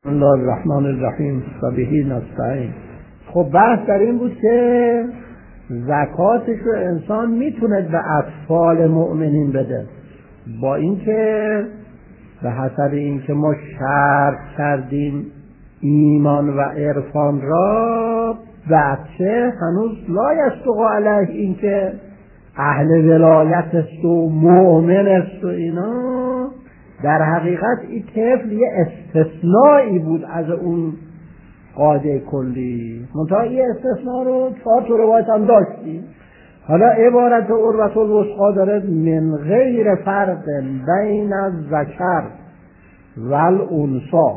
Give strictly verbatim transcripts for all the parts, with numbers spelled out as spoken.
بسم الله الرحمن الرحیم و به نستعین. خب بحث در این بود که زکاتش رو انسان میتونه به اطفال مؤمنین بده، با اینکه به حسب اینکه ما شرط کردیم ایمان و عرفان را، بچه هنوز لا یصدق علیه اینکه اهل ولایت است و مؤمن است و اینا. در حقیقت این طفل یه استثنایی بود از اون قاعده کلی، منتها این استثناء رو چهار تا روایت هم داشتیم. حالا عبارت عروة الوثقی داره من غیر فرق بین الذکر والانثی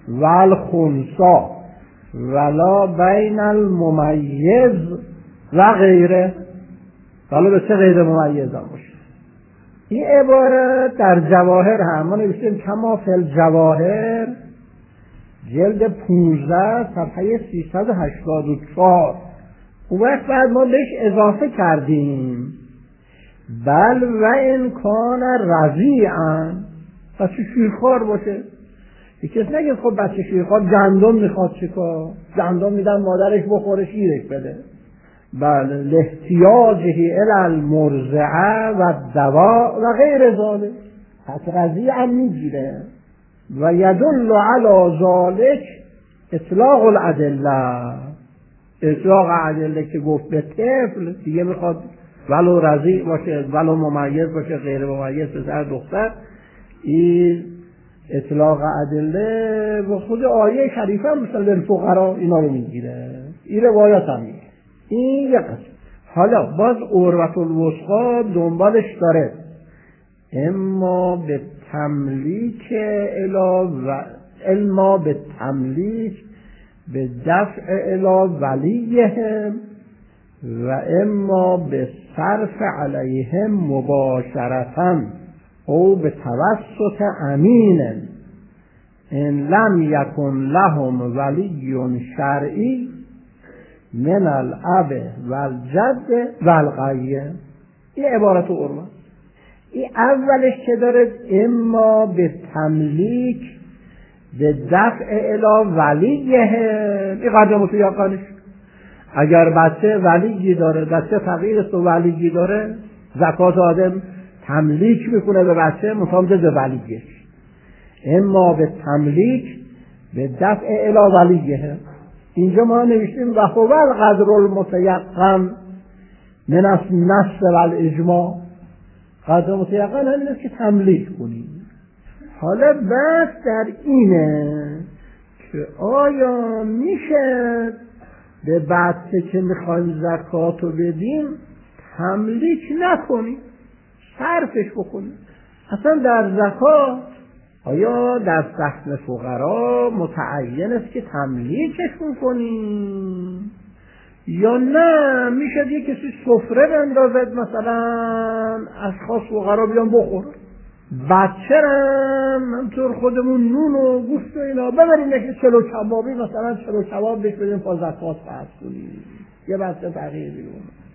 والخنثی ولا بین الممیز و غیره. حالا به چه غیر ممیز هم باشه. این عبارت در جواهر هم ما نوشتیم کما فی الجواهر جلد پانزده صفحه سیصد و هشتاد و چهار. اون وقت بعد ما بهش اضافه کردیم بل و این کان رضیعا، بچه شیرخوار باشه. یکی کس نگه خب بچه شیرخوار گندم میخواد چیکار؟ گندم میدن مادرش بخوره شیرش بده. بله لاحتیاجه الی المرضعه و دوا و غیر ذلک، پس رضیعا میگیره. و یدل علی ذلک اطلاق الادله، اطلاق ادله که گفت به طفل دیگه میخواد ولو رضیع باشه ولو ممیز باشه غیر ممیز پسر دختر. این اطلاق ادله و خود آیه شریفه هم مثل للفقراء اینا رو میگیره، این روایات هم میگیره. این یک قسم. حالا باز عروة الوثقی دنبالش داره اما به تملیک الی و اما به تملیک به دفع الی ولیهم و اما به صرف علیهم مباشرتا او به توسط امین ان لم یکن لهم ولی شرعی من الاب و الجد و القیم. این عبارت عروة. این اولش که داره اما به تملیک به دفع الی ولیهم، این قدم تو یقانش. اگر بچه ولیگی داره، بچه فقیر است و ولیگی داره، زکات آدم تملیک میکنه به بچه مطابق به ولیگش. اما به تملیک به دفع الی ولیهم. اینجا ما نوشتیم و هو القدر المتیقن من النص والاجماع. قدر متیقن همین است که تملیک کنیم. حالا بحث در اینه که آیا میشه به بچه که میخوایم زکات رو بدیم تملیک نکنیم، صرفش بکنیم؟ اصلا در زکات آیا در سهم فقرا متعین است که تملیکشون کنیم یا نه میشه یه کسی سفره بندازد مثلا اشخاص فقرا بیان بخور، بچه هم همطور خودمون نون و گوشت و اینا ببریم که چلو کبابی مثلا چلو کباب بهش بدیم پا زکات فرض کنیم، یه بچه تغییر بیرون.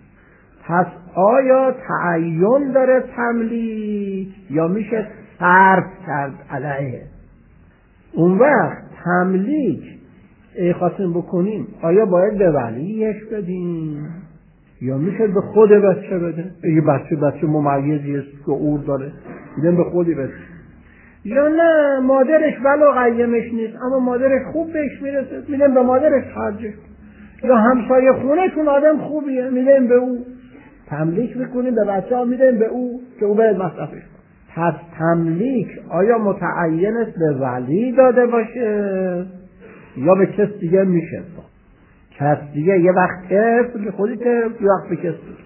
پس آیا تعین داره تملیک یا میشه صرف کرد علیه؟ اون وقت تملیک ای خواستیم بکنیم آیا باید به ولیش بدیم یا میشه به خود بچه بده؟ اگه بچه بچه ممیزی است که شعور داره میدن به خودی بده، یا نه مادرش ولو قیمش نیست اما مادرش خوب بهش میرسه میدن به مادرش خرجش، یا همسایه خونهشون آدم خوبیه میدن به او. تملیک میکنیم به بچه ها میدن به او که او باید مصرفش. پس تملیک آیا متعین است به ولی داده باشه یا به کس دیگه میشه؟ کس دیگه یه وقت طفل خودی طفل یه وقت به کس دیگه.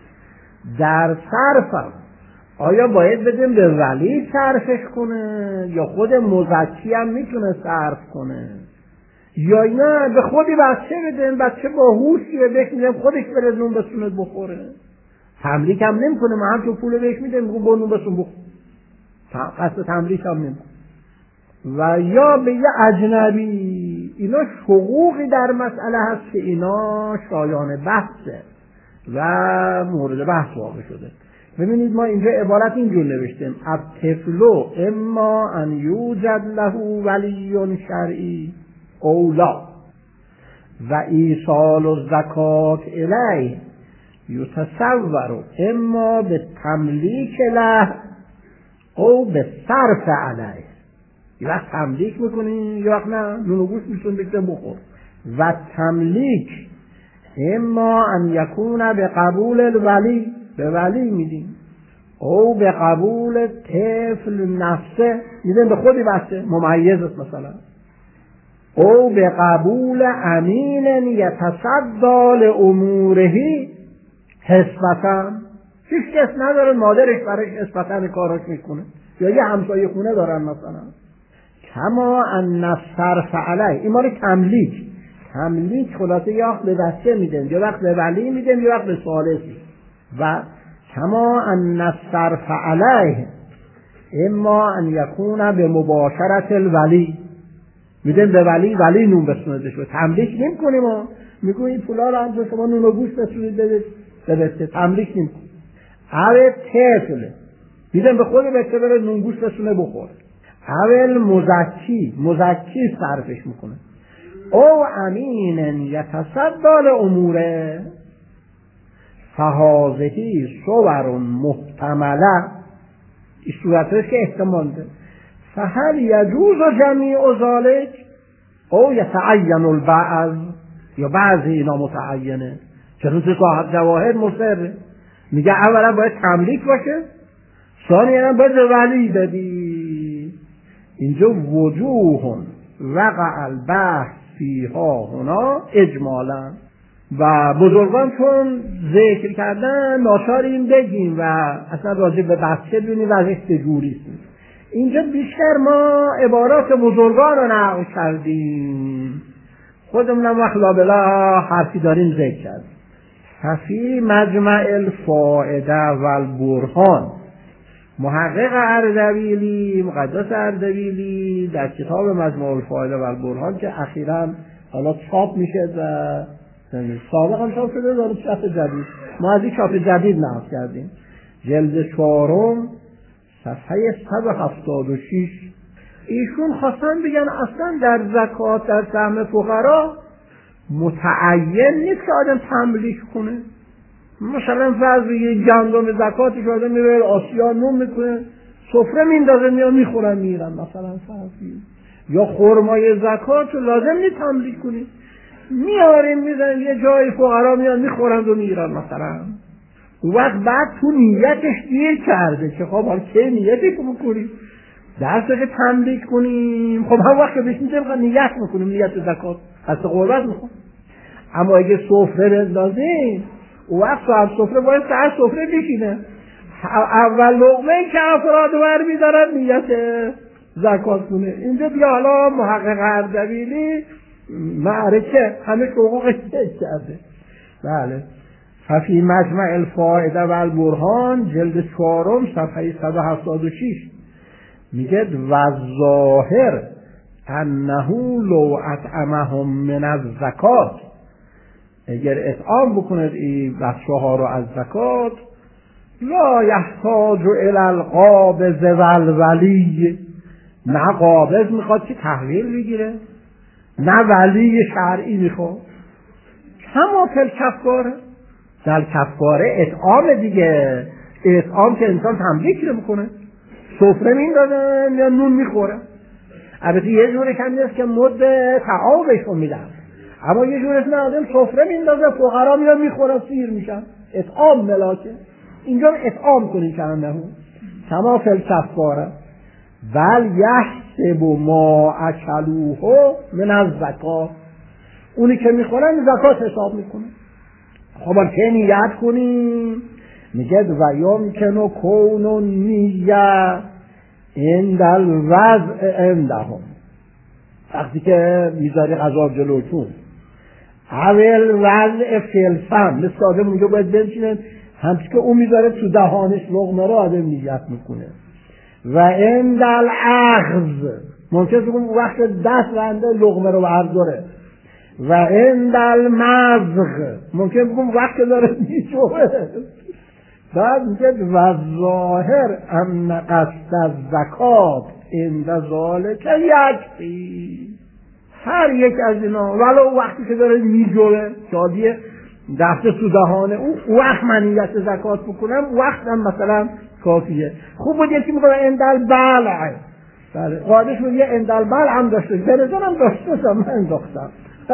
در صرفم آیا باید بدیم به ولی صرفش کنه یا خود مزکی هم میتونه صرف کنه یا نه به خودی بچه بدیم، بچه با هوشیه بهش میدیم خودش بره نون بسونه بخوره. تملیک هم نمی کنه، ما هم تو پول بهش میدیم بگو با نون بسون بخور، قصد تملیک هم نمی کنه. و یا به یه اجنبی. اینا شقوقی در مسئله هست که اینا شایان بحثه و مورد بحث واقع شده. ببینید ما اینجا عبارت اینجور نوشتیم الطفل اما ان یوجد له ولی شرعی اولا و ایصال الزکات الیه یتصور اما به تملیک له او به صرف علیه. یه وقت تملیک میکنی یه وقت نه، نون و گوشت میتون بکته بخور. و تملیک اما ان یکون به قبول الولی، به ولی میدیم، او به قبول طفل نفسه میدیم، به خودی بسته ممیزت مثلا، او به قبول امین یتصدی لامورهی حسبتاً، هیچ کس نداره مادرش برایش حسبتاً کاراش میکنه، یا یه همسایه خونه دارن مثلا. کما ان الصرف علیه، این مال تملیک. تملیک خلاصه یه وقت به بچه میدن، یه وقت به ولی میدن، یه وقت به ثالثی. و کما ان الصرف علیه اما ان یکون به مباشرت الولی، میدن به ولی، ولی نون بسونده شد. تملیک نمی کنیم ما، میگویم این پولا رو هم شما نون و گوشت بسونید بده بده، تملیک نمی کنیم. اوه طفل میدن به خود بچه بره نون گوشت بسونه بخور. اول مزکی، مزکی صرفش میکنه. او امین یتصدی لاموره فهذه صور محتمله، این صورتش که احتمال ده. فهل یجوز جمیع ذلک او یتعین البعض، یا بعضی اینا متعینه. چون تو صاحب جواهر مصره میگه اولا باید تملیک باشه، ثانیاً باید ولی بدی. اینجا وجوه وقع البحث فیها هنا اجمالا، و بزرگان چون ذکر کردن ناچار این بگیم و اصلا راجع به بحثه ببینیم و ازش چجوریست. اینجا بیشتر ما عبارات بزرگان رو نقل کردیم، خودمونم وقت لابلا حرفی داریم ذکر کردیم. ففی مجمع الفائده و البرهان، محقق اردبیلی، مقدس اردبیلی در کتاب مجمع الفائده و البرهان که اخیراً حالا چاپ میشه و سابقا هم چاپ شده، داره چاپ جدید، ما از این چاپ جدید نقل کردیم، جلد چهارم صفحه صد و هفتاد و شش. ایشون خواستن بگن اصلا در زکات در سهم فقرا متعین نیست که آدم تملیک کنه. مثلا فرض بگید گندم زکاتش آدم میره آسیا نون میکنه، سفره میندازه میان میخورن میرن مثلا فرض بگید. یا خرمای زکات لازم نیست تملیک کنی، میاریم میزن یه جای فقرا میان میخورند و میرن مثلا. وقت بعد تو نیتش دیر کرده که خب حالا که نیتش رو بکنیم درسته که تملیک کنیم، خب هم وقت که بشیم که نیت میکنیم، نیت زکات هست قربت میخون. اما اگه سفره بندازیم او وقت صاحب سفره باید سر سفره بشینه، اول لقمه که افراد ور میدارن نیت زکات کنه. اینجا بیا حالا محقق اردبیلی معرکه همه حقوقش کرده. بله. ففی مجمع الفائده و البرهان جلد چهارم صفحه صد و هفتاد و شش میگه و ظاهر انه لو اطعمهم من الزکات، اگر اطعام بکند این بچه ها رو از زکات، لا یحتاج الی القابض والولی، نه قابض میخواد که تحویل بگیره، نه ولی شرعی میخواد. کما فی الکفاره، در کفاره اطعام دیگه، اطعام که انسان تملیک میکنه، سفره میندازن یا نون میخوره. البته یه جوری کمی است که مد تعاقبش رو میدن، اما یه جوری نه آدم سفره میندازه فقرا میان میخورن سیر میشن، اطعام ملاکه. اینجا اطعام کنی کنه کما فی الکفاره بل یحسب ما اکلوه من الزکات، اونی که میخورن زکات حساب میکنه. خب که نیت کنیم میگه و یمکن کون نیه عند الوضع عندهم، وقتی که میذاری غذا جلوتون اول وضع فی الفم، مثل آدم اونجا باید بنشینن همچی که اون میذاره تو دهانش لقمه رو آدم نیت میکنه. و عند الاخذ ممکنه بگم وقت دست رنده لقمه رو برداره. و عند المضغ ممکنه بگم وقت داره میشوه. بعد میگه و ظاهر ان قصد الزکات عند ذلک یکفی، هر یک از اینا ولو وقتی که داره میجوه شادیه دسته تو دهانه او وقت منیت زکات بکنم وقت هم مثلا کافیه. خوب بود یکی میگه اندل بلع، بله قاعدش بود یه اندل بلع هم داشته، برزن هم داشته من انداختم.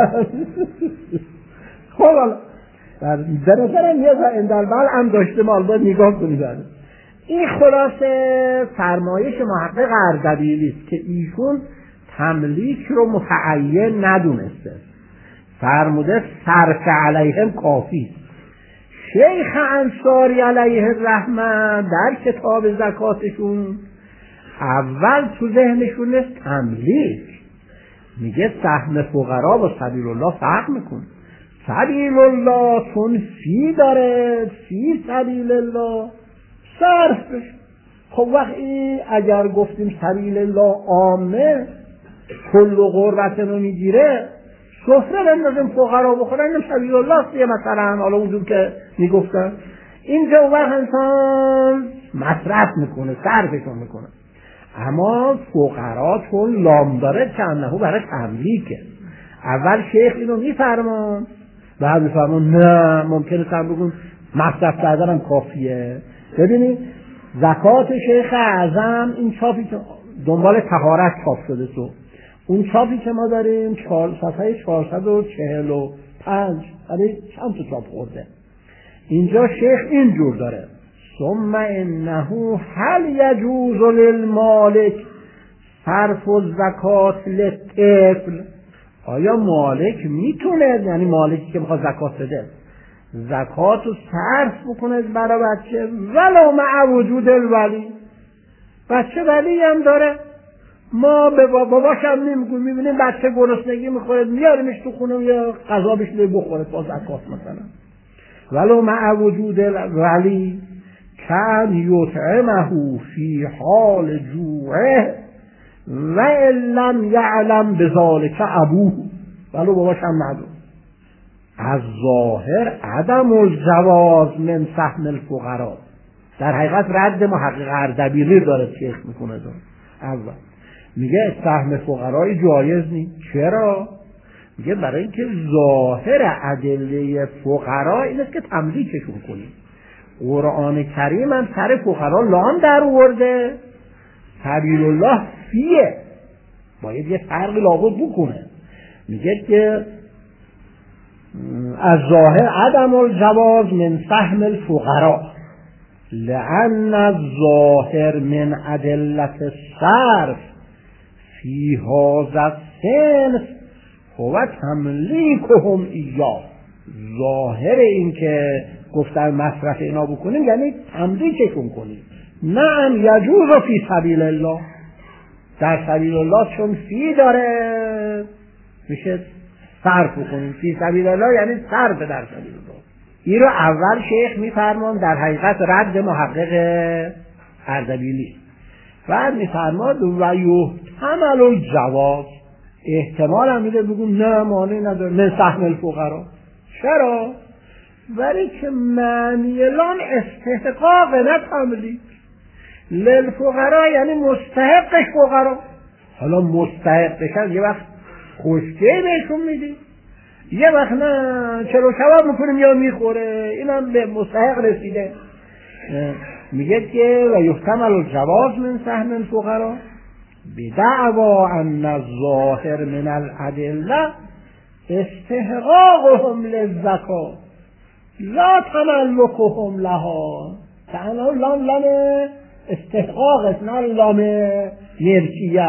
خب حالا برزن هم یه اندل بلع هم داشته مال باید نگاه کنید. این خلاصه فرمایش محقق اردبیلی است که ایشون تملیک رو متعین ندونسته، فرموده صرف علیهم کافی. شیخ انصاری علیه الرحمه در کتاب زکاتشون اول تو ذهنشون است تملیک، میگه سهم فقرا با سبیل الله فرق میکنه. سبیل الله چون فی داره، فی سبیل الله صرف بشه. خب وقتی اگر گفتیم سبیل الله عامه کل قربت رو میگیره، سفره بندازیم فقرا بخورن، این سبیل الله سیه مثلا، حالا اونجور که میگفتن اینجا اون وقت انسان مصرف میکنه، صرفشون میکنه. اما فقرا چون لام داره چندهو برای تملیکه. اول شیخ اینو میفرمان، بعد میفرمان نه ممکنه سم بگون مصرف کردنم کافیه. ببینید زکات شیخ اعظم این چاپی که دنبال طهارت چاپ شده، تو اون چاپی که ما داریم صفحه چهارصد و چهل و پنج برای چند تا چاپ خورده، اینجا شیخ اینجور داره: ثم انه هل یجوز للمالک صرف الزکات للطفل. آیا مالک میتونه، یعنی مالکی که میخواد زکات بده، زکات رو صرف بکنه برای بچه ولو مع وجود الولی؟ بچه ولی هم داره، ما به باباش هم نمیگون، میبینیم بچه گرسنگی میخوره میاریمش تو خونه یا غذا بهش بخوره با زکات مثلا. ولو مع وجود الولی کان یطعمه فی حال جوعه و ان لم یعلم بذلک ابوه، ولو باباش هم ندونه. از ظاهر عدم الجواز من سهم الفقراء، در حقیقت رد محقق اردبیلی داره شیخ میکنه. اول میگه سهم فقرای جایز نیست. چرا؟ میگه برای اینکه ظاهر ادله فقرا این است که تملیکشون کنیم. قرآن کریم هم سر فقرا لام در آورده، سبیل الله فیه، باید یه فرقی لابد بکنه. میگه که از ظاهر عدم الجواز من سهم الفقراء لأن الظاهر من ادلة الصرف فی هذا الصنف هو تملیکهم ایاه. ظاهر این که گفتن مصرف اینا بکنیم یعنی تملیکشون کنیم. نعم یجوز فی سبیل الله، در سبیل الله چون فی داره میشه صرف کنیم. فی سبیل الله یعنی صرف در سبیل الله. این رو اول شیخ میفرمان در حقیقت رد محقق اردبیلی. بعد میفرماد و یحتمل الجواز، احتمال هم میده بگون نه مانعی نداره من سهم الفقرا. چرا؟ برای که معنی لام استحقاق نه تملیک. للفقرا یعنی مستحقش فقرا. حالا مستحقش یه وقت خوشگه بهشون میدی، یه وقت نه چلو کباب میکنیم یا میخوره، اینم به مستحق رسیده. میگه که و یحتمل الجواز من سهم الفقرا بدعوا ان الظاهر من الادله استحقاقهم للزکات لا تملکهم لها. تعالی لام لام استحقاق است نه لام ملکیه.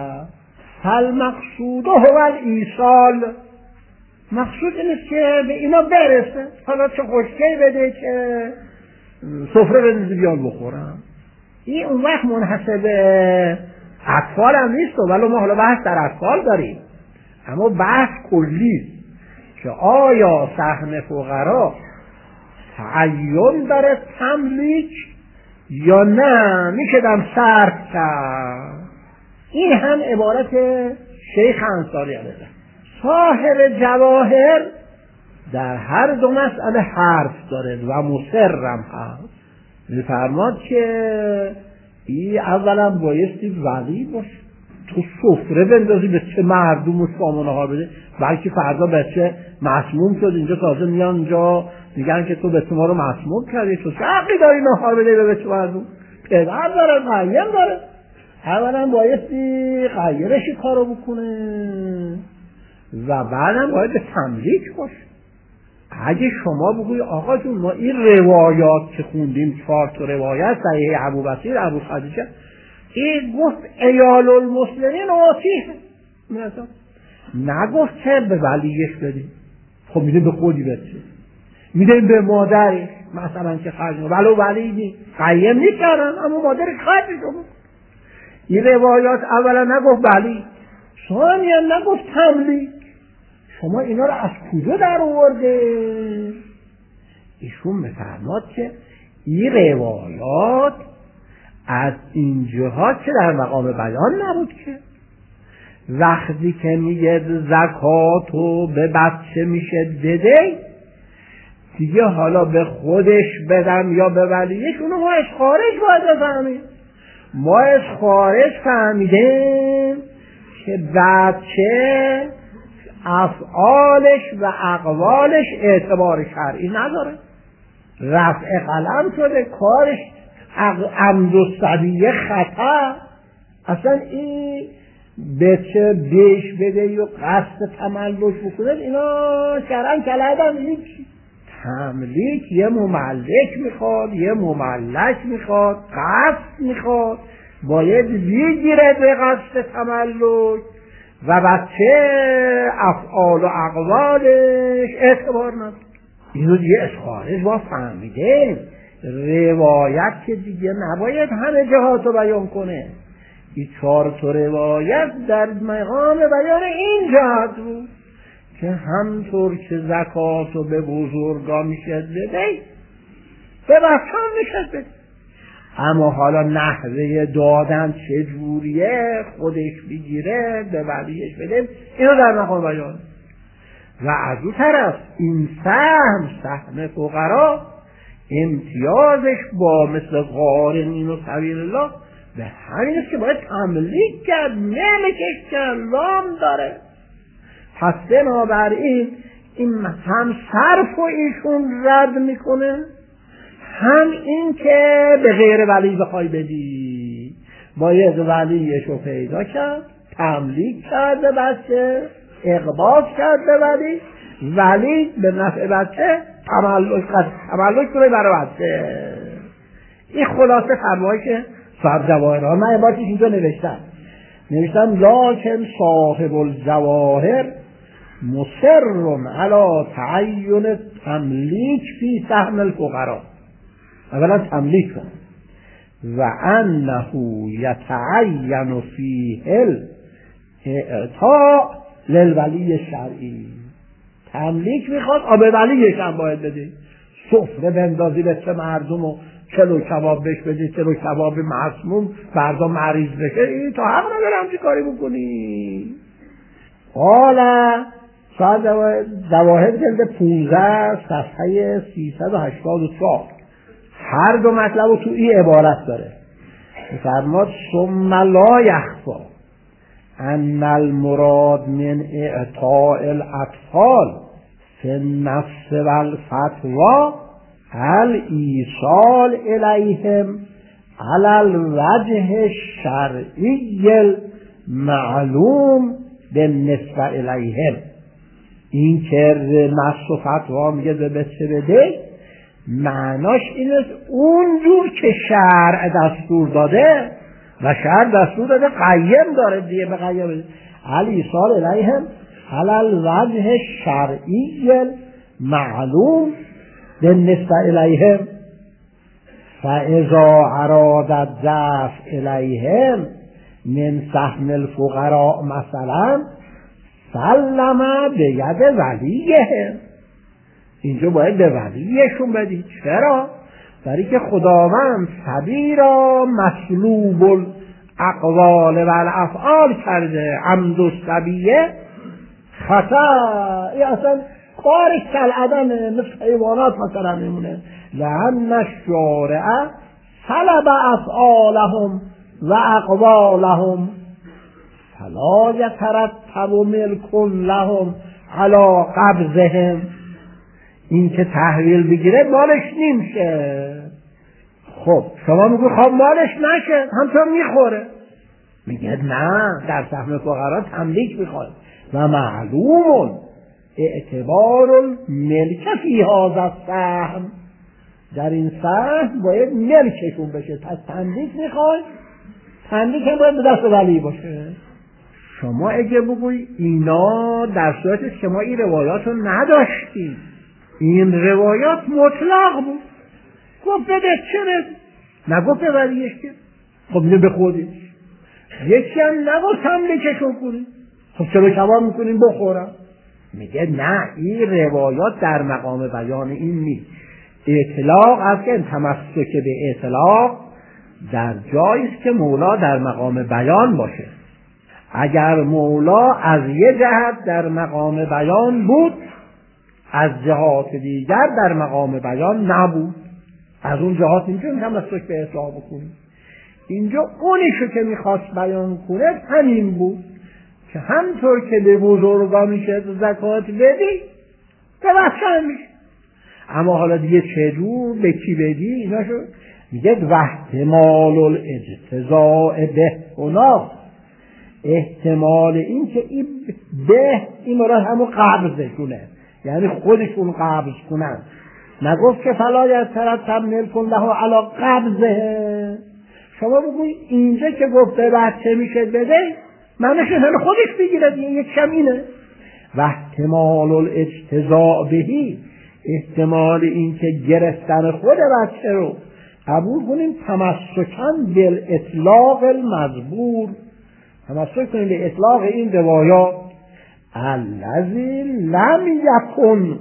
هل مقصود هو الایصال، مقصود اینه که به اینا برسه. حالا چه خوشگی بده که سفره بندازی بیان بخورم. این اون وقت منحصر به اطفال هم نیست، ولی ما حالا بحث در اطفال داریم، اما بحث کلی که آیا سهم فقرا تعین داره تملیک یا نه میشه دم صرف کرد. این هم عبارت شیخ انصاری علیه. صاحب جواهر در هر دو مسئله حرف داره و مصرم هست. میفرماد که این اولا بایستی ولی باشه، تو سفره بندازی به چه مردم و سامانه ها بده، بلکه فردا بچه مسموم شد اینجا تازه میان اینجا میگن که تو بچه ما رو مسموم کردی، تو چه حقی داری نهار بده به بچه مردم؟ پدر داره، قیم داره، اولا بایستی غیرشی کارو بکنه و بعدم باید به تملیک باشه. اگه شما بگوی آقا جون ما این روایات که خوندیم چهار تا روایت صحیح ابوبکر ابو خدیجه این گفت ایال المسلمین آتیه، نگفت که به ولیش بدیم. خب میده به خودی بچه، میده به مادرش مثلا که خرج ولو ولی نی قیم نیستن اما مادرش خرجش رو. این روایات اولا نگفت ولی، ثانیا نگفت تملیک. شما اینا رو از کجا در آورده؟ ایشون میفرماد که این روایات از این جهات که در مقام بیان نبود که وقتی که میگه زکاتو به بچه میشه دده دیگه حالا به خودش بدم یا به ولیش، اونو ما از خارج باید بفهمیم. ما از خارج فهمیدیم که بچه افعالش و اقوالش اعتبار شرعی نداره، رفع قلم شده، کارش عمد و سبیه خطا، اصلا این بچه بیش بده و قصد تملک بکنه اینا شرعاً کلادن هیچی. تملیک یه مملک میخواد، یه مملک میخواد، قصد میخواد، باید بگیره به قصد تملک و بچه افعال و اقوالش اعتبار نداره. اینو دیگه از خارج با فهمیده. روایت که دیگه نباید همه جهاتو بیان کنه. این چهار تا روایت در مقام بیان این جهت بود که همطور که زکاتو به بزرگا میشه بده به بچه‌ها میشه بده، اما حالا نحوه دادن چجوریه خودش بگیره به ولیش بده، اینو در مقام بیان. و از اون طرف این سهم سهم فقرا امتیازش با مثل غارمین و سبیل الله به همین است که باید تملیک کرد، نمیکش کرد، لام داره. پس بنابراین این هم صرف و ایشون رد میکنه، هم این که به غیر ولی بخوای بدی، باید ولیشو پیدا کرد، تملیک کرد به بچه، اقباض کرد به ولی، ولی به نفع بچه تملک تملک کنه برای بچه. این خلاصه فرمایی که صاحب جواهرها من عبارتش اینجا نوشتم نوشتم لکن صاحب الجواهر مصر علی تعین تملیک فی سهم الفقراء. اولا تملیک کن و انه یتعین فیه الاعطاء للولی شرعی. تملیک میخواد آبه ولیش هم باید بده، سفره بندازی به چه مردم و کلو کباب بهش بدی، کلو کباب مسموم فردا مریض بشه، این تا حق ندارم چی کاری بکنی. حالا شاید جواهر جلد پونزده صفحه سیصد و هشتاد و چهار هر دو مطلب رو تو این عبارت داره. فرماد ثم لا یخفی ان المراد من اعطاء الاطفال فی النفس والفتوى الایصال الیهم علی الوجه الشرعی المعلوم بالنسبه الیهم. این که نفس و فتوا میگه به بچه بده معناش این است اونجور که شرع دستور داده و شرع دستور داده قیم داره دیگه به قیم الایصال الیهم علی الوجه الشرعی المعلوم بالنسبه الیهم فاذا اراد الدفع الیهم من سهم الفقراء مثلا سلم به ید ولیهم. اینجا باید به ولیشون بدی. چرا؟ برای که خداوند سبیرا مسلوب الاقوال و الافعال کرده، عمد و سبیه خطا. این اصلا کارش کالعدمه، مثل حیوانات مثلا میمونه. لأن الشارع طلب افعالهم و اقوالهم فلا یترتب ملک لهم علی قبضهم. این که تحویل بگیره مالش نمیشه. خب شما میگو خب مالش نشه، همطور میخوره. میگه نه، در سهم فقرا تملیک میخواد و معلوم اعتبار الملک فی هذا السهم، در این سهم باید ملکشون بشه، پس تملیک میخواد، تملیک هم باید به دست ولی باشه. شما اگه بگوی اینا در صورت شما این روایات رو نداشتید، این روایات مطلق بود، گفت بده چه نگفت به ولیش که خب اینو به خودش، یکی هم نگفت تملیکشون کنید، خب چرا کباب میکنیم بخورم؟ میگه نه، این روایات در مقام بیان این نیست. اطلاق از که تمسک به اطلاق در جایی است که مولا در مقام بیان باشه. اگر مولا از یه جهت در مقام بیان بود، از جهات دیگر در مقام بیان نبود، از اون جهات اینجا تمسک به اطلاق بکنیم. اینجا اونیشو که میخواست بیان کنه همین بود که همطور که به بزرگا میشه زکات بدی به بچه میشه، اما حالا دیگه چجور به کی بدی اینا شد. میگه و احتمال الاجتزاء به هنا، احتمال این که این به این مراد همون قبضشونه، یعنی خودشون قبض کنن. نگفت که فلا یترتب ملک له علی قبضه. شما بگوی اینجا که گفت به بچه میشه بده، معنیش همه خودش بگیره دیگه، یک کم اینه. و احتمال الاجتزاء بهی، احتمال این که گرفتن خود بچه رو قبول کنیم تمسکن بالاطلاق المذکور، تمسک کنیم به اطلاق این روایات الذی لم یکن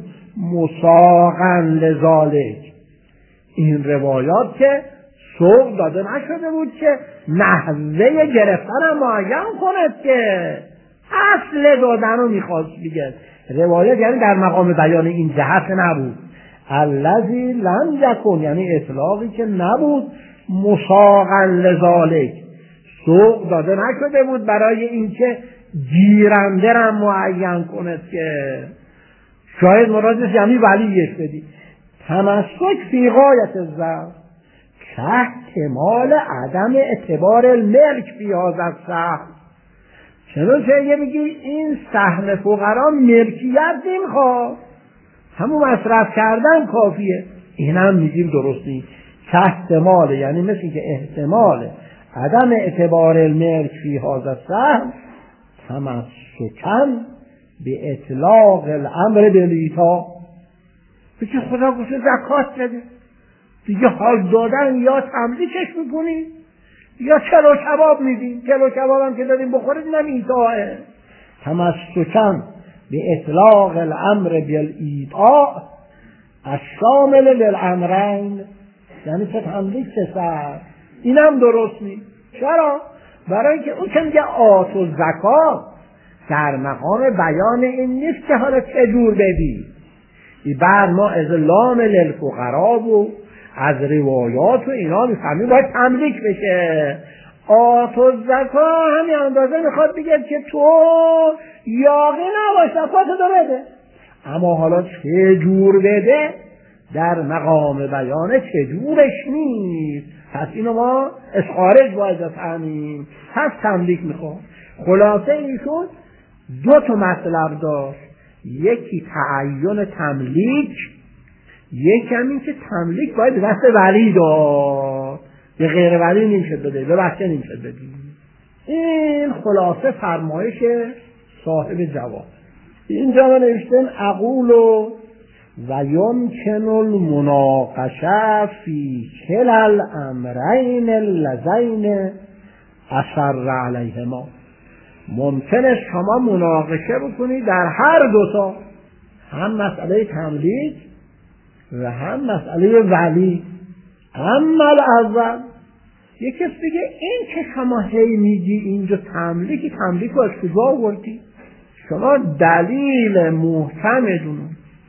مساغا لذالک، این روایات که سوق داده نشده بود که نحوه گرفتن معین کند که اصل دادن رو میخواست بگه. روایت یعنی در مقام بیان این جهت نبود. الذی لم یکن یعنی اطلاقی که نبود مساغا لذالک، سوق داده نشده بود برای اینکه گیرنده را معین کند که شاید مرادش یعنی ولیش بدی. تمسک فی غایت الضعف که احتمال عدم اعتبار الملک فی هذا السهم. چنانچه یه بگی این سهم فقرا ملکیت نمیخواد، همون مصرف کردن کافیه، این هم میگیم درست نیست. که احتمال یعنی مثل که احتمال عدم اعتبار الملک فی هذا السهم تمسکن به اطلاق الامر بالایتاء، بگه خدا گفته زکات بده دیگه، حال دادن یا تملیکش میکنی یا چلو کباب میدیم، چلو کباب هم که دادیم بخورید اینم ایتاءه. تمسکن به اطلاق الامر بالایتاء الشامل للامرین، یعنی چه تملیک چه سر، اینم درست نیست. چرا؟ برای اینکه اون که میگه آت و زکات در مقام بیان این نیست که حالا چجور بدی، ای بر ما از لام للفقرا و از روایات و اینا میفهمیم باید تملیک بشه. آت و زکات همین اندازه میخواد بگه که تو یاغی نباش زکاتو دو بده، اما حالا چجور بده در مقام بیان چجورش نیست، پس اینو ما از خارج باید بفهمیم، پس تملیک میخواد. خلاصه ایشون دو تا مطلب داشت، یکی تعین تملیک، یکی هم این که تملیک باید به دست ولی داد، به غیر ولی نمیشه بده، به بچه نمیشه بده. این خلاصه فرمایش صاحب جواب. اینجا من نوشتم اقول و یمکن المناقشه فی کل الامرین اللذین اصر علیهما، ممکنه شما مناقشه بکنید در هر دوتا، هم مسئله تملیک و هم مسئله ولی. اما الاول یک کس بگه این که شما هی میگی اینجا تملیک، تملیک رو از کجا آوردی؟ شما دلیل محکمتون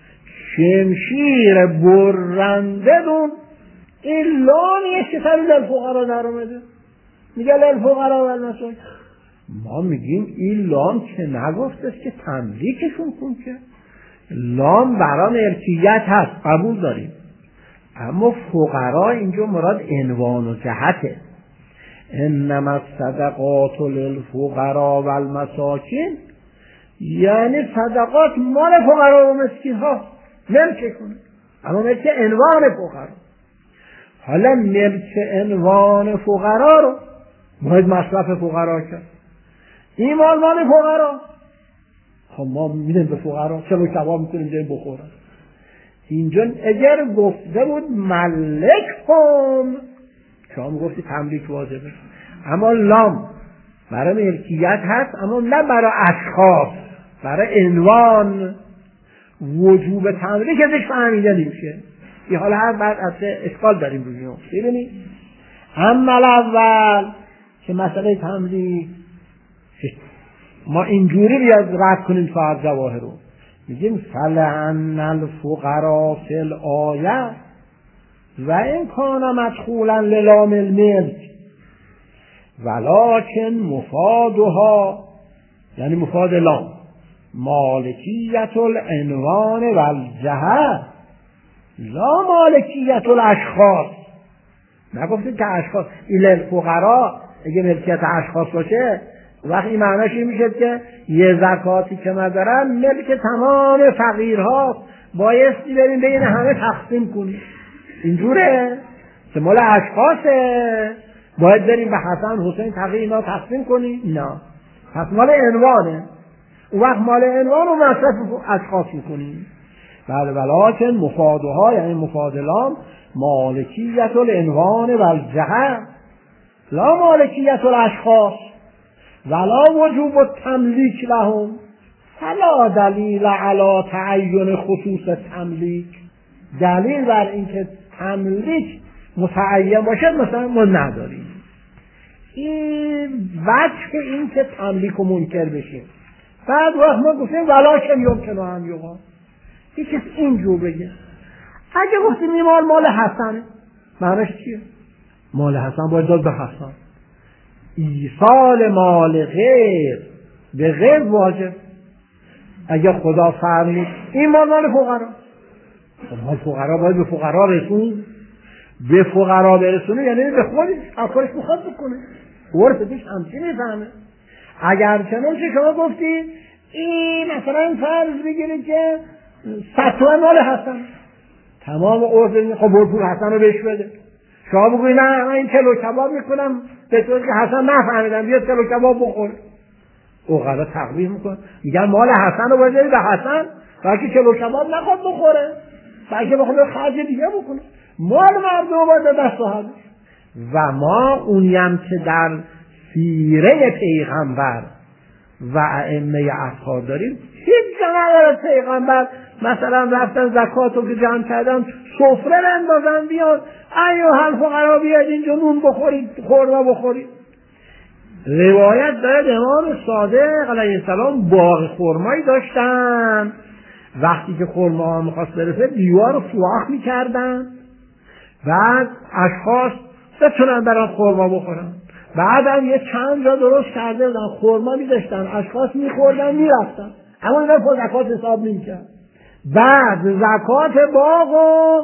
شمشیر برنده دون این لانیه که سر للفقرا در اومده، میگه للفقرا والمساکین، ما میگیم این لام که نگفته که تملیکشون کن، که لام برای ملکیت هست، قبول داریم، اما فقرا اینجا مراد عنوان و جهته. انما الصدقات للفقراء والمساکین، یعنی صدقات مال فقرا و مسکین ها ملک کنه، اما ملک عنوان فقرا. حالا ملک عنوان فقرا رو باید مصرف فقرا کرد، این مال مال فقرا، خب ما میدیم به فقرا، چلو کباب میتونیم جایی بخورن. اینجا اگر گفته بود ملک هم، شما گفتی تملیک واجبه، اما لام برای ملکیت هست، اما نه برای اشخاص، برای عنوان. وجوب تملیک ازش فهمیده نمیشه. این حالا هر بعد از اشکال داریم روی اون. ببینید عمل اول که مسئله تملیک ما اینجوری بیاد رد کنیم صاحب جواهر رو، میگیم فلعن الفقراء فی الآیه و این کان مدخولا للام الملک ولکن مفادها، یعنی مفاد لام مالکیت العنوان و الجهه لا مالکیت الاشخاص. نگفتید که اشخاص این الفقراء اگه ملکیت اشخاص باشه وقتی این معناش این میشه که یه زکاتی که ندارن ملک تمام فقیرها، بایستی بریم بین همه تقسیم کنیم. اینجوره که مال اشخاصه، باید بریم به حسن حسین تقی اینا تقسیم کنیم؟ نه، پس مال عنوانه. اون وقت مال عنوان رو مصرف اشخاص میکنیم. بله ولکن مفادها، یعنی مفادلام مالکیت العنوان و الجهه لا مالکیت الاشخاص ولا وجوب التملیک لهم فلا دلیل علی تعین خصوص تملیک. دلیل بر اینکه تملیک متعین باشد مثلا ما نداریم. این وجه این که تملیک و منکر بشه. بعد وقت ما گفتیم ولکن یمکن ان یقال، یکی اینجور بگه. اگه گفتیم این مال مال حسنه، معنیش چیه؟ مال حسن باید داد به حسن. ایصال مال غیر به غیر واجب. اگه خدا فرمود این مال مال فقرا، مال فقرا باید به فقرا رسون. به فقرا برسونه یعنی به خودش افکارش بخواد بکنه، عرفش همچین میفهمه. اگر چنانچه شما گفتی این مثلا فرض بگیرید که صد تومن مال حسن، تمام عرف این خب پول حسن رو بهش بده. شما بگوید نه من این کلو کباب میکنم به طوری که حسن نفهمیدم بیاد کلو کباب بخوره، اوقلا تقبیح میکن، میگن مال حسن رو باید به حسن، بلکه کلو کباب نخواد بخوره، بلکه بخواد خرج دیگه بکنه. مال مردم باید به دست صاحبش. و ما اونیم که در سیره پیغمبر و ائمه اطهار داریم، هیچ جمعه پیغمبر مثلا رفتن زکات رو که جمع کردن سفره اندازن بیاد ایها الفقرا بیاد اینجا نون بخورید خورما بخورید. روایت دارد امام صادق علیه السلام باغ خرمایی داشتن، وقتی که خرما ها میخواست برسه دیوار رو سوراخ میکردن بعد اشخاص بتونن برای خرما بخورن. بعدم یه چند جا درست کرده بودن خرما می‌داشتن، اشخاص می‌خوردن می‌رفتن، اما اینا خود زکات حساب نمی‌کرد. بعد زکات باغو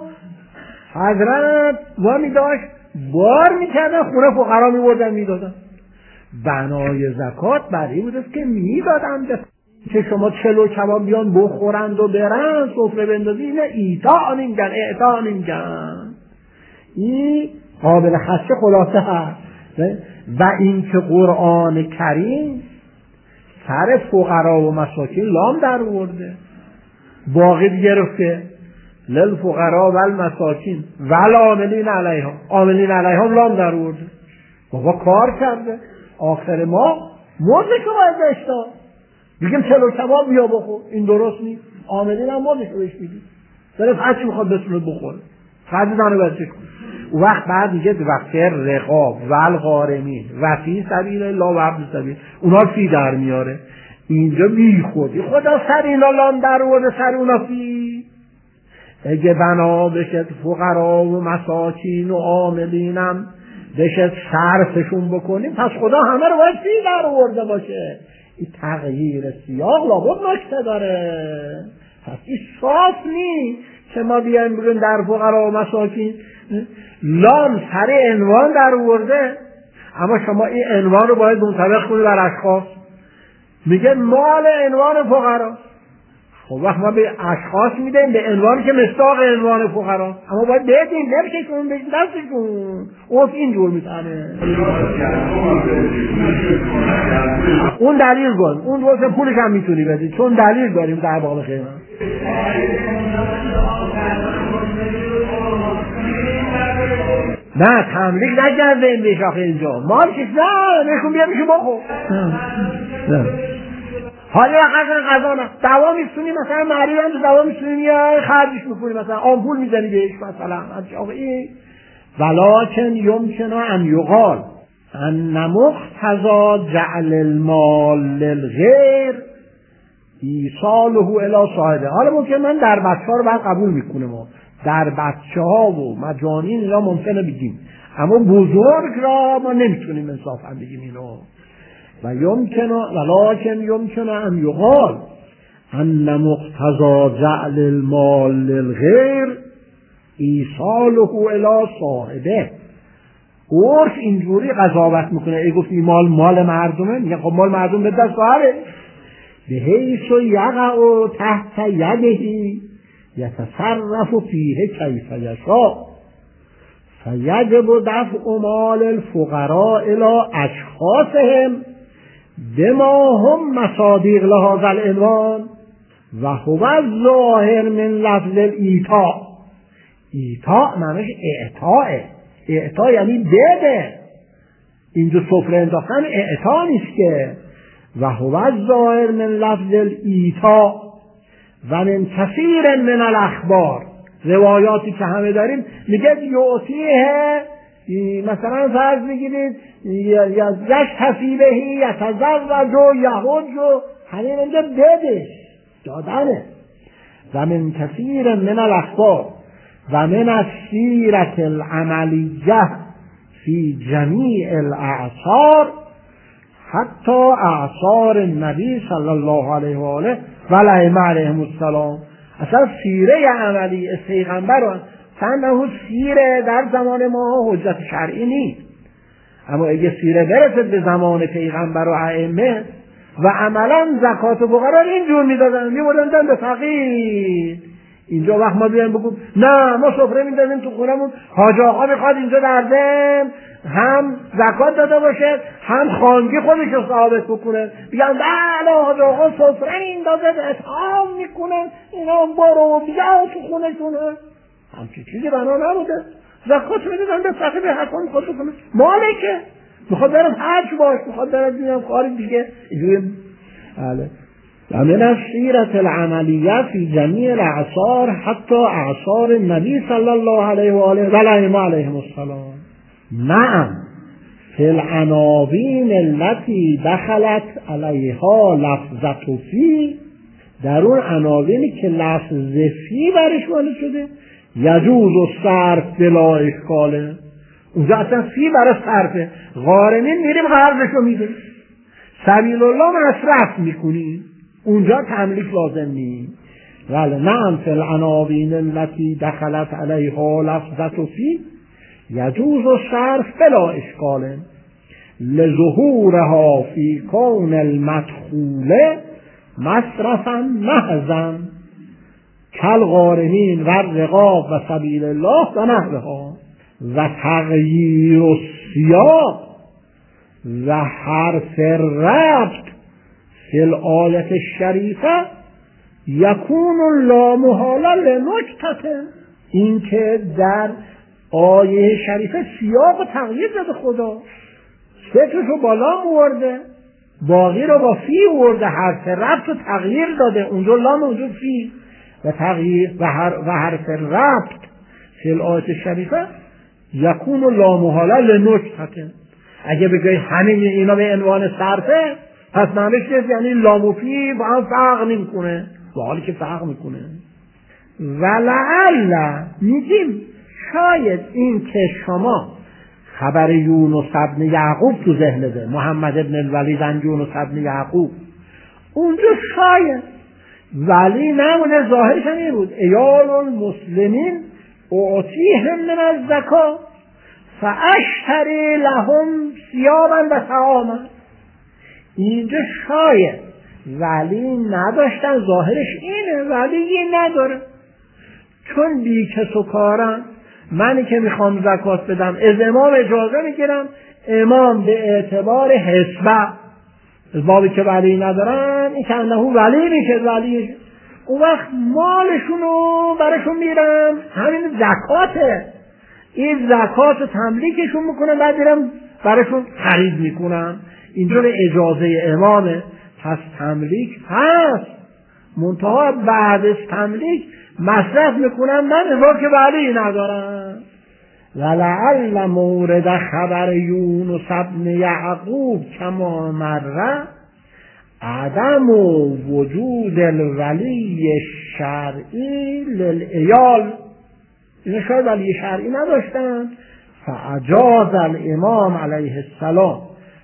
حضرت وامی داشت بار می‌کردن خونه فقرا می‌بردن می‌دادن. بنای زکات برای بود است که می‌دادن که شما چلو کباب بیان بخورند و برن سفره بندازی، اینه ایطاع نمی‌گن، اعطاع نمی‌گن. این قابل خدشه خلاصه هست. و این که قرآن کریم سر فقرا و مساکین لام در آورده، باقی گرفته للفقرا و المساکین و العاملین علیها، عاملین علیها لام در آورده. بابا کار کرده، آخر ما موزش رو باید بهش داد. میگم چلو کباب بیا بخور، این درست نیست. عاملین هم موزش رو بهش میدید، داره هرچی میخواد بتونه بخوره، خرج زنه بچه کن. و وقت بعد میگه وقت رقاب و الغارمین و فی سبیل الله و عبد سبیل، اونا فی در میاره. اینجا بی خودی خدا سر اینا لام در آورده، سر اونا فی. اگه بنا بشه فقرا و مساکین و عاملینم بشه صرفشون بکنیم، پس خدا همه رو باید فی در آورده باشه. این تغییر سیاق لابد نکته داره. پس این صاف نی که ما بیایم بگیم در فقرا و مساکین لام سر عنوان در آورده، اما شما این عنوان رو باید منطبق کنید بر اشخاص. میگه مال عنوان فقرا، خب وقت ما به اشخاص میدیم به عنوانی که مصداق عنوان فقرا، اما باید بدیم نمیشون بگیم دستشون اوف اینجور میتنه. اون دلیل گل اون روز پولش هم میتونی بدید چون دلیل داریم در باب خیمه. نه تملیک نکرده این بیش آخه اینجا مال کش نه نکن بیا میشه بخور. نه حالا قضا قضا نه دوا میستونی مثلا مریض هم دوا میستونی یا خرجش میکنی مثلا آمپول میزنی بهش مثلا آقا این ولکن یمکن ان یقال ان مقتضی جعل المال للغیر ایصاله الی صاحبه. حالا ممکن من در بچه ها رو بعد قبول میکنه، ما در بچه ها و مجانین اینا ممکنه بگیم، اما بزرگ را ما نمیتونیم انصافا بگیم اینو. و یمکن ولکن یمکن ان یقال ان مقتضی جعل المال للغیر ایصاله الی صاحبه. عرف اینجوری قضاوت میکنه، ای گفت این مال مال مردمه، میگه خب مال مردم به دست صاحبه، به حیث یقع تحت یده یتصرف فیه کیف یشاء فیجب دفع مال الفقراء الی اشخاصهم بما هم مصادیق لهذا العنوان و هو الظاهر من لفظ الایتاء. ایتاء معنیش اعطاء، اعطاء یعنی بده، اینجا سفره انداختن اعطاء نیست که. و هو الظاهر من لفظ الایتاء و من کثیر من الاخبار، روایاتی که همه داریم میگه یعطیه، مثلا فرض میگیرید یشتفی بهی یتزوج و یحج و همین اینجا بدش دادنه. و من کثیر من الاخبار و من السیرة العملیه فی جمیع الاعصار حتی اعصار النبی صلی الله علیه و آله و الائمه علیهم السلام. اصلا سیره عملی پیغمبر رو فنه سیره در زمان ما حجت شرعی نیست، اما اگه سیره برسه به زمان پیغمبر و ائمه و عملا زکات فقرا اینجور میدادن، میبردن به فقیر. اینجا وقت ما بیایم بگیم نه ما سفره میدادیم تو خونمون، حاج آقا میخواد اینجا در ضمن هم زکات داده باشه هم خانگی خودش رو ثابت بکنه، بیان بله حاج آقا سفره میندازه اطعام میکنه اینا برو بیا تو خونشونه، همچی چیزی بنا نبوده. زکات میدادن به فقیر به حکام خود بکنه، مالکه میخواد برم حج باش، میخواد برم بینم کاری دیگه اینجوری. بله و من السیرة العملیه فی جمیع الاعصار حتی اعصار النبی صلی الله علیه و آله و الائمه علیهم السلام. نعم فی العناوین التي دخلت علیها لفظة فی، در اون عناوینی که لفظ فی برش وارد شده یجوز الصرف بلا اشکاله، اونجا اصلا فی برای صرفه، غارمین میریم قرضشو میدیم، سبیل الله مصرف میکنیم، اونجا تملیک لازم نیست. ولی نعم فی العناوین التي دخلت علیها لفظة فی یجوز الصرف بلا اشکال لظهورها فی کون المدخول مصرفا محضا کالغارمین و الرقاب و سبیل الله و نحوها. و تغییر السیاق و حرف ربط فی الآیت الشریفه یکون لا محاله لنکته، این که در آیه شریفه سیاق و تغییر داده، خدا سترش رو بالا مورده، باقی رو با فی ورده، حرف ربط رو تغییر داده، اونجا لام اونجا فی و تغییر و, هر و حرف ربط فی الآیت الشریفه یکون لا محاله لنکته. اگه بگی همه اینا به عنوان صرفه پس معنیش یعنی لام و فی با هم فرق نمیکنه، با حالی که فرق میکنه. ولعل میگیم شاید این که شما خبر یونس ابن یعقوب تو ذهنه، محمد ابن الولید عن یونس ابن یعقوب، اونجا شاید ولی نمونه، ظاهرش هم این بود ایال المسلمین اعطیهم من الزکات فاشتری لهم ثیابا و طعاما. اینجا شاید ولی نداشتن، ظاهرش اینه ولی این نداره، چون بی کس و کارم، منی که میخوام زکات بدم از امام اجازه میگیرم، امام به اعتبار حسبه بابی که ولی ندارن این که انه ولی میشه، ولی اون وقت مالشونو براشون میرم، همین زکاته، این زکات تملیکشون میکنم، بعد میرم براشون خرید میکنم. اینجور اجازه امامه، پس تملیک هست، منتها بعد از تملیک مصرف میکنم من ازا که ولی ندارم. ولعل مورد خبر یونس ابن یعقوب کما مره عدم وجود الولی شرعی للعیال، این شاید ولی شرعی نداشتن، فاجاز الامام علیه السلام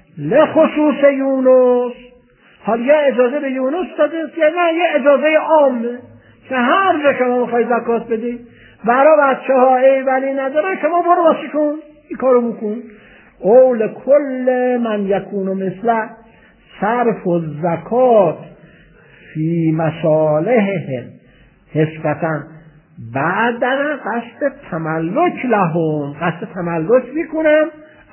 لخصوص یونس. حال یا اجازه به یونس داده یا نه یه اجازه عامه که هر جا شما میخوای زکات بدی برای بچه ها ای ولی ندارن شما برو واسه کن این کارو بکن. اول کل من یکون مثل صرف و زکات فی مصالحهم حسبتاً بعد در قصد تملک لهم، قصد تملک میکنم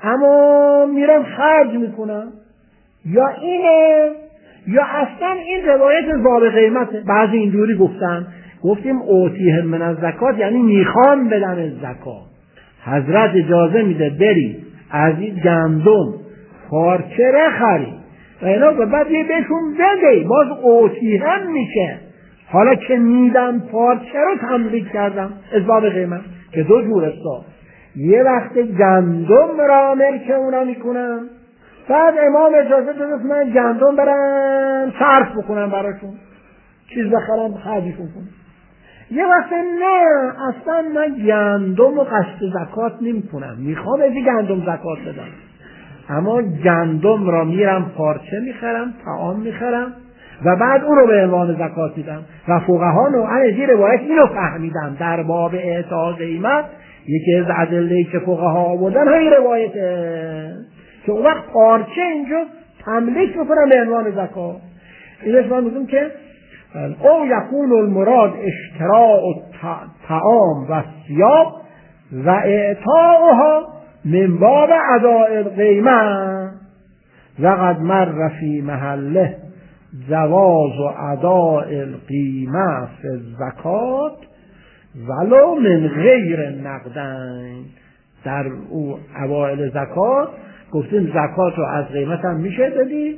اما میرم خرج میکنم، یا اینه یا اصلا این روایت باب قیمته. بعضی اینجوری گفتن، گفتیم اوتیهم من از زکات یعنی میخوام بدم از زکات، حضرت اجازه میده بری از این گندم پارچه رخری و اینا بعد یه بهشون بده، باز اوتیهم میشه. حالا که میدم پارچه رو تملیک کردم از باب قیمت که دو جور است، یه وقت گندم را ملک اونا میکنم، بعد امام اجازه داده من گندم برم صرف بکنم براشون، چیز بخرم خرجشون کنم. یه وقت نه اصلا من گندم و قصد زکات نمی کنم، میخوام از گندم زکات بدم، اما گندم را میرم پارچه میخرم، طعام میخرم و بعد اون رو به عنوان زکات میدم. و فقها نوعا از این روایت اینو فهمیدن در باب اعطاء قیمت، یکی از ادله‌ای که فقها آوردن همین روایته که اون وقت پارچه اینجا تملیک میکنم به عنوان زکات. اینش من میگم که او یکون المراد اشتراء الطعام و الثياب و اعطاؤها من باب اداء القیمه و قد مر فی محله جواز و اداء القیمه فی الزکات ولو من غیر نقدین. در او اوائل زکات گفتیم زکات رو از قیمت هم میشه دادی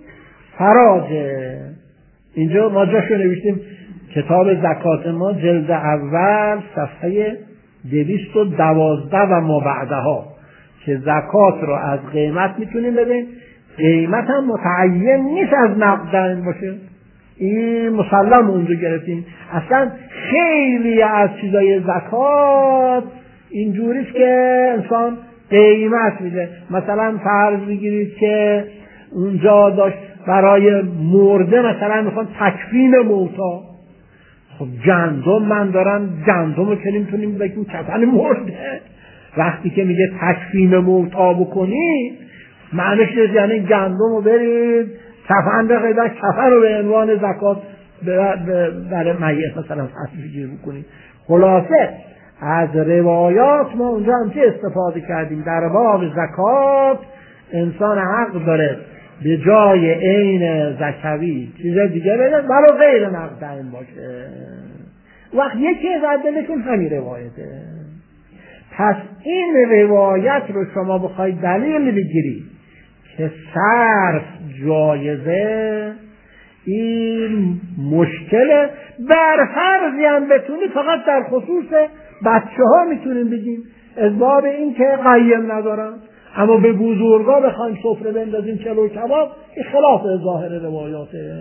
فراجه. اینجا ما جاشو نوشتیم کتاب زکات ما جلد اول صفحه دویست و دوازده و ما بعدها که زکات رو از قیمت میتونیم بدیم، قیمت هم متعین نیست از نقدین باشه، این مسلم اونجا گرفتیم. اصلا خیلی از چیزای زکات اینجوریست که انسان قیمت میده. مثلا فرض بگیرید که اونجا داشت برای مرده مثلا میخوان تکفین موتا، خب گندم من دارم گندم رو که نمیتونیم بگیم کفن مرده، وقتی که میگه تکفین موتا بکنید معنیش یعنی گندم رو برید کفن بقیدن، کفن رو به عنوان زکات برای میت مثلا تصویر بکنید. خلاصه از روایات ما اونجا هم چه استفاده کردیم؟ در باب زکات انسان حق داره به جای عین زکوی چیز دیگه بده ولو غیر نقدین باشه. وقت یکی از عدلشون همین روایته. پس این روایت رو شما بخواید دلیل بگیرید که صرف جایزه، این مشکله. بر فرضی هم بتونی فقط در خصوص بچه ها میتونیم بگیم از باب این که قیم ندارن، اما به بزرگا بخوایم سفره بندازیم چلو کباب این خلاف ظاهر روایاته.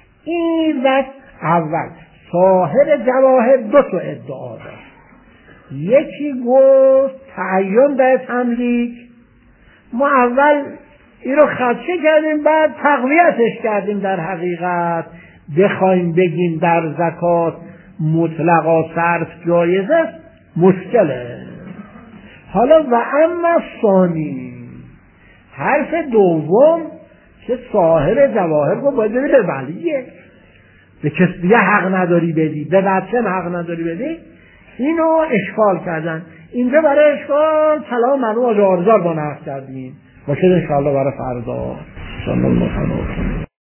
این وقت اول صاحب جواهر دو تا ادعا داشت. یکی گفت تعین در تملیک، ما اول این رو خدشه کردیم بعد تقویتش کردیم. در حقیقت بخوایم بگیم در زکات مطلقا صرف جایز است مشکله. حالا و اما ثانی، حرف دوم که صاحب جواهر رو باید ببینه به ولیه، به کسی دیگه حق نداری بدی، به بچه حق نداری بدی، اینو اشکال کردن. اینجا برای اشکال کلام مرحوم آقای آرزار با نقل کردیم، باشه انشاءالله برای فردا. صلی الله علیه و سلم.